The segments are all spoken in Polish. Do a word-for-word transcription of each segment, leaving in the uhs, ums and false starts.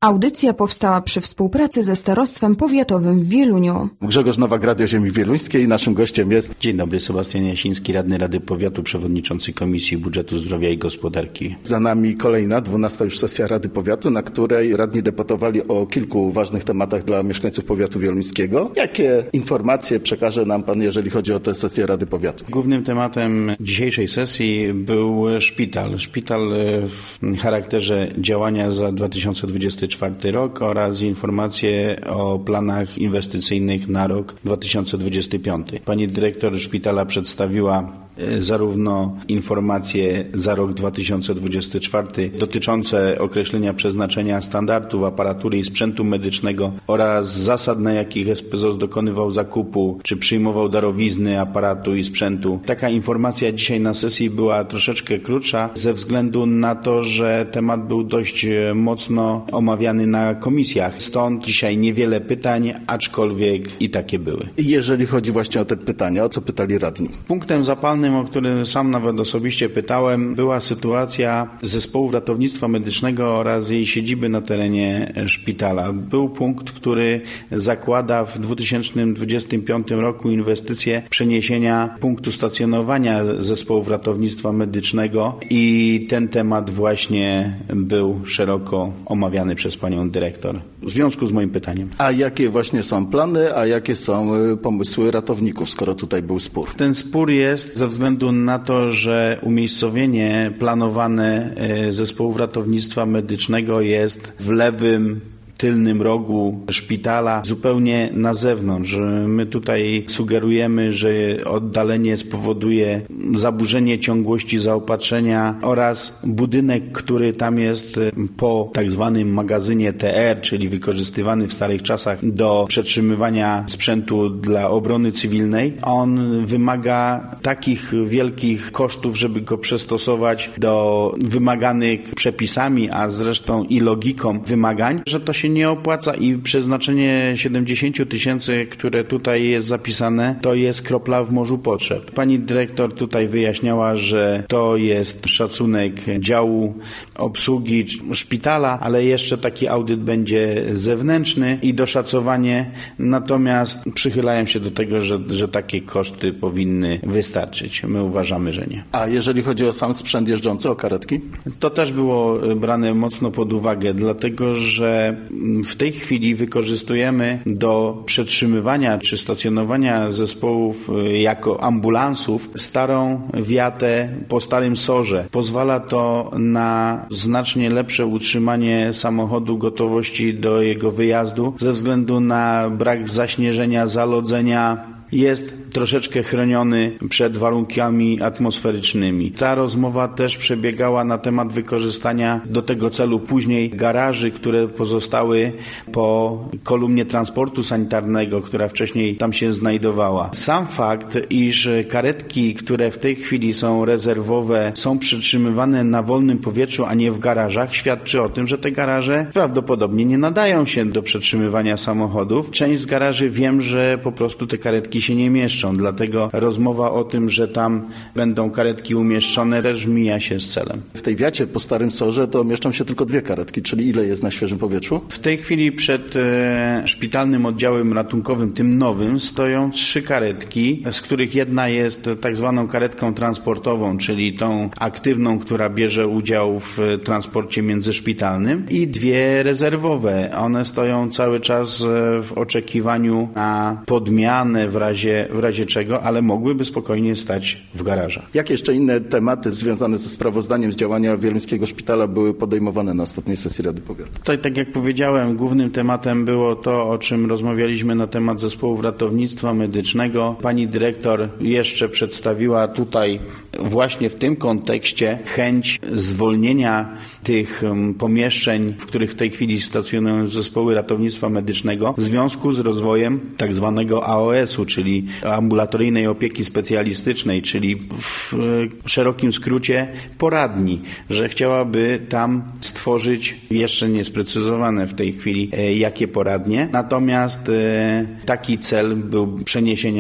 Audycja powstała przy współpracy ze Starostwem Powiatowym w Wieluniu. Grzegorz Nowak, Radio Ziemi Wieluńskiej. Naszym gościem jest... Dzień dobry, Sebastian Jasiński, radny Rady Powiatu, przewodniczący Komisji Budżetu Zdrowia i Gospodarki. Za nami kolejna, dwunasta już sesja Rady Powiatu, na której radni debatowali o kilku ważnych tematach dla mieszkańców Powiatu Wieluńskiego. Jakie informacje przekaże nam Pan, jeżeli chodzi o tę sesję Rady Powiatu? Głównym tematem dzisiejszej sesji był szpital. Szpital w charakterze działania za dwa tysiące dwudziesty czwarty rok oraz informacje o planach inwestycyjnych na rok dwa tysiące dwudziesty piąty. Pani dyrektor szpitala przedstawiła zarówno informacje za rok dwa tysiące dwudziesty czwarty dotyczące określenia przeznaczenia standardów, aparatury i sprzętu medycznego oraz zasad, na jakich S P Z O S dokonywał zakupu, czy przyjmował darowizny aparatu i sprzętu. Taka informacja dzisiaj na sesji była troszeczkę krótsza ze względu na to, że temat był dość mocno omawiany na komisjach. Stąd dzisiaj niewiele pytań, aczkolwiek i takie były. Jeżeli chodzi właśnie o te pytania, o co pytali radni? Punktem zapalnym, o którym sam nawet osobiście pytałem, była sytuacja zespołu ratownictwa medycznego oraz jej siedziby na terenie szpitala. Był punkt, który zakłada w dwa tysiące dwudziestym piątym roku inwestycje przeniesienia punktu stacjonowania zespołów ratownictwa medycznego i ten temat właśnie był szeroko omawiany przez panią dyrektor w związku z moim pytaniem. A jakie właśnie są plany, a jakie są pomysły ratowników, skoro tutaj był spór? Ten spór jest ze względu na to, że umiejscowienie planowane zespołów ratownictwa medycznego jest w lewym tylnym rogu szpitala, zupełnie na zewnątrz. My tutaj sugerujemy, że oddalenie spowoduje zaburzenie ciągłości zaopatrzenia oraz budynek, który tam jest po tak zwanym magazynie T R, czyli wykorzystywany w starych czasach do przetrzymywania sprzętu dla obrony cywilnej. On wymaga takich wielkich kosztów, żeby go przystosować do wymaganych przepisami, a zresztą i logiką wymagań, że to się nie opłaca i przeznaczenie siedemdziesiąt tysięcy, które tutaj jest zapisane, to jest kropla w morzu potrzeb. Pani dyrektor tutaj wyjaśniała, że to jest szacunek działu obsługi szpitala, ale jeszcze taki audyt będzie zewnętrzny i doszacowanie, natomiast przychylają się do tego, że, że takie koszty powinny wystarczyć. My uważamy, że nie. A jeżeli chodzi o sam sprzęt jeżdżący, o karetki? To też było brane mocno pod uwagę, dlatego że w tej chwili wykorzystujemy do przetrzymywania czy stacjonowania zespołów jako ambulansów starą wiatę po starym sorze. Pozwala to na znacznie lepsze utrzymanie samochodu, gotowości do jego wyjazdu ze względu na brak zaśnieżenia, zalodzenia. Jest troszeczkę chroniony przed warunkami atmosferycznymi. Ta rozmowa też przebiegała na temat wykorzystania do tego celu później garaży, które pozostały po kolumnie transportu sanitarnego, która wcześniej tam się znajdowała. Sam fakt, iż karetki, które w tej chwili są rezerwowe, są przytrzymywane na wolnym powietrzu, a nie w garażach, świadczy o tym, że te garaże prawdopodobnie nie nadają się do przetrzymywania samochodów. Część z garaży wiem, że po prostu te karetki się nie mieszczą, dlatego rozmowa o tym, że tam będą karetki umieszczone, też mija się z celem. W tej wiacie po starym sorze to mieszczą się tylko dwie karetki, czyli ile jest na świeżym powietrzu? W tej chwili przed e, szpitalnym oddziałem ratunkowym, tym nowym, stoją trzy karetki, z których jedna jest tak zwaną karetką transportową, czyli tą aktywną, która bierze udział w transporcie międzyszpitalnym, i dwie rezerwowe. One stoją cały czas w oczekiwaniu na podmianę w razie w razie czego, ale mogłyby spokojnie stać w garażach. Jakie jeszcze inne tematy związane ze sprawozdaniem z działania Wieluńskiego Szpitala były podejmowane na ostatniej sesji Rady Powiatu? Tutaj, tak jak powiedziałem, głównym tematem było to, o czym rozmawialiśmy na temat zespołów ratownictwa medycznego. Pani dyrektor jeszcze przedstawiła tutaj właśnie w tym kontekście chęć zwolnienia tych pomieszczeń, w których w tej chwili stacjonują zespoły ratownictwa medycznego w związku z rozwojem tak zwanego A O S-u, czyli ambulatoryjnej opieki specjalistycznej, czyli w szerokim skrócie poradni, że chciałaby tam stworzyć, jeszcze niesprecyzowane w tej chwili, jakie poradnie. Natomiast taki cel był przeniesienia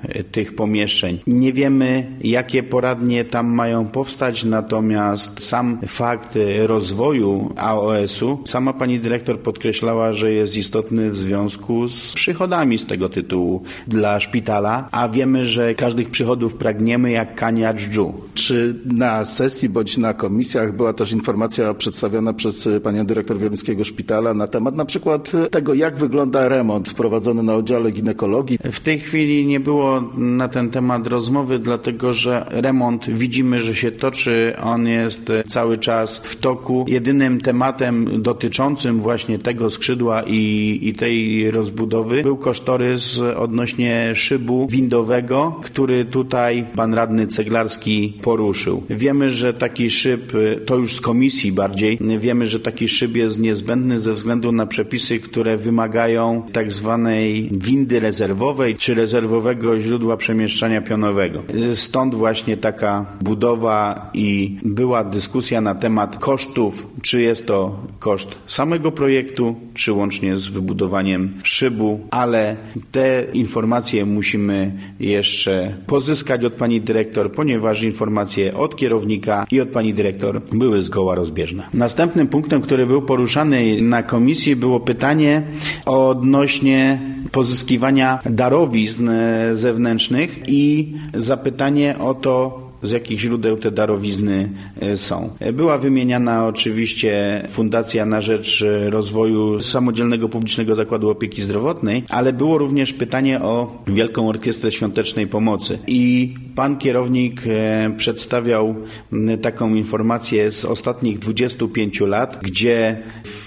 tych pomieszczeń. Nie wiemy, jakie poradnie tam mają powstać, natomiast sam fakt rozwoju A O S-u, sama pani dyrektor podkreślała, że jest istotny w związku z przychodami z tego tytułu dla szpitala, a wiemy, że każdych przychodów pragniemy jak kania dżdżu. Czy na sesji bądź na komisjach była też informacja przedstawiona przez panią dyrektor Wieluńskiego Szpitala na temat na przykład tego, jak wygląda remont prowadzony na oddziale ginekologii? W tej chwili nie było na ten temat rozmowy, dlatego że remont widzimy, że się toczy, on jest cały czas w toku. Jedynym tematem dotyczącym właśnie tego skrzydła i, i tej rozbudowy był kosztorys odnośnie szybu windowego, który tutaj pan radny Ceglarski poruszył. Wiemy, że taki szyb, to już z komisji bardziej, wiemy, że taki szyb jest niezbędny ze względu na przepisy, które wymagają tak zwanej windy rezerwowej, czy rezerwowego źródła przemieszczania pionowego. Stąd właśnie taka budowa i była dyskusja na temat kosztów, czy jest to koszt samego projektu, czy łącznie z wybudowaniem szybu, ale te informacje musimy jeszcze pozyskać od pani dyrektor, ponieważ informacje od kierownika i od pani dyrektor były zgoła rozbieżne. Następnym punktem, który był poruszany na komisji, było pytanie odnośnie pozyskiwania darowizn zewnętrznych i zapytanie o to, z jakich źródeł te darowizny są. Była wymieniana oczywiście Fundacja na rzecz rozwoju Samodzielnego Publicznego Zakładu Opieki Zdrowotnej, ale było również pytanie o Wielką Orkiestrę Świątecznej Pomocy. I pan kierownik przedstawiał taką informację z ostatnich dwudziestu pięciu lat, gdzie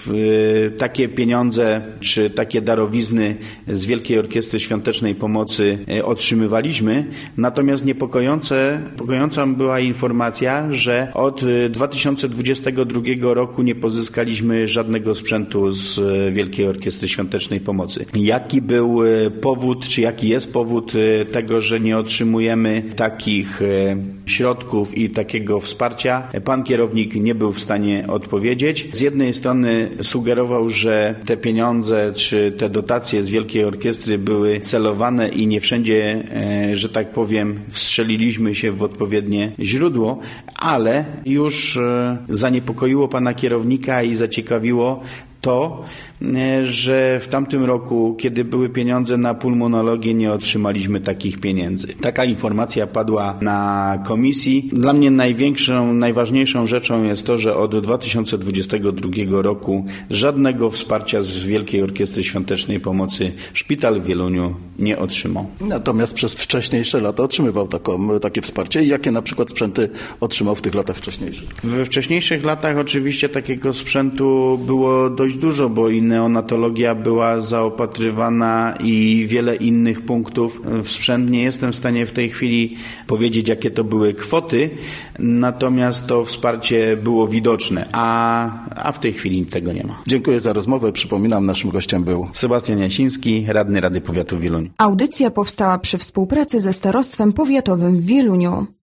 takie pieniądze czy takie darowizny z Wielkiej Orkiestry Świątecznej Pomocy otrzymywaliśmy, natomiast niepokojące, niepokojące była informacja, że od dwa tysiące dwudziestego drugiego roku nie pozyskaliśmy żadnego sprzętu z Wielkiej Orkiestry Świątecznej Pomocy. Jaki był powód, czy jaki jest powód tego, że nie otrzymujemy takich środków i takiego wsparcia? Pan kierownik nie był w stanie odpowiedzieć. Z jednej strony sugerował, że te pieniądze, czy te dotacje z Wielkiej Orkiestry były celowane i nie wszędzie, że tak powiem, wstrzeliliśmy się w odpowiednie źródło, ale już zaniepokoiło pana kierownika i zaciekawiło to, że w tamtym roku, kiedy były pieniądze na pulmonologię, nie otrzymaliśmy takich pieniędzy. Taka informacja padła na komisji. Dla mnie największą, najważniejszą rzeczą jest to, że od dwa tysiące dwudziestego drugiego roku żadnego wsparcia z Wielkiej Orkiestry Świątecznej Pomocy szpital w Wieluniu nie otrzymał. Natomiast przez wcześniejsze lata otrzymywał taką, takie wsparcie. I jakie na przykład sprzęty otrzymał w tych latach wcześniejszych? We wcześniejszych latach oczywiście takiego sprzętu było dość dużo, bo i neonatologia była zaopatrywana i wiele innych punktów w sprzęt. Nie jestem w stanie w tej chwili powiedzieć, jakie to były kwoty, natomiast to wsparcie było widoczne, a, a w tej chwili tego nie ma. Dziękuję za rozmowę. Przypominam, naszym gościem był Sebastian Jasiński, radny Rady Powiatu w Wieluniu. Audycja powstała przy współpracy ze Starostwem Powiatowym w Wieluniu.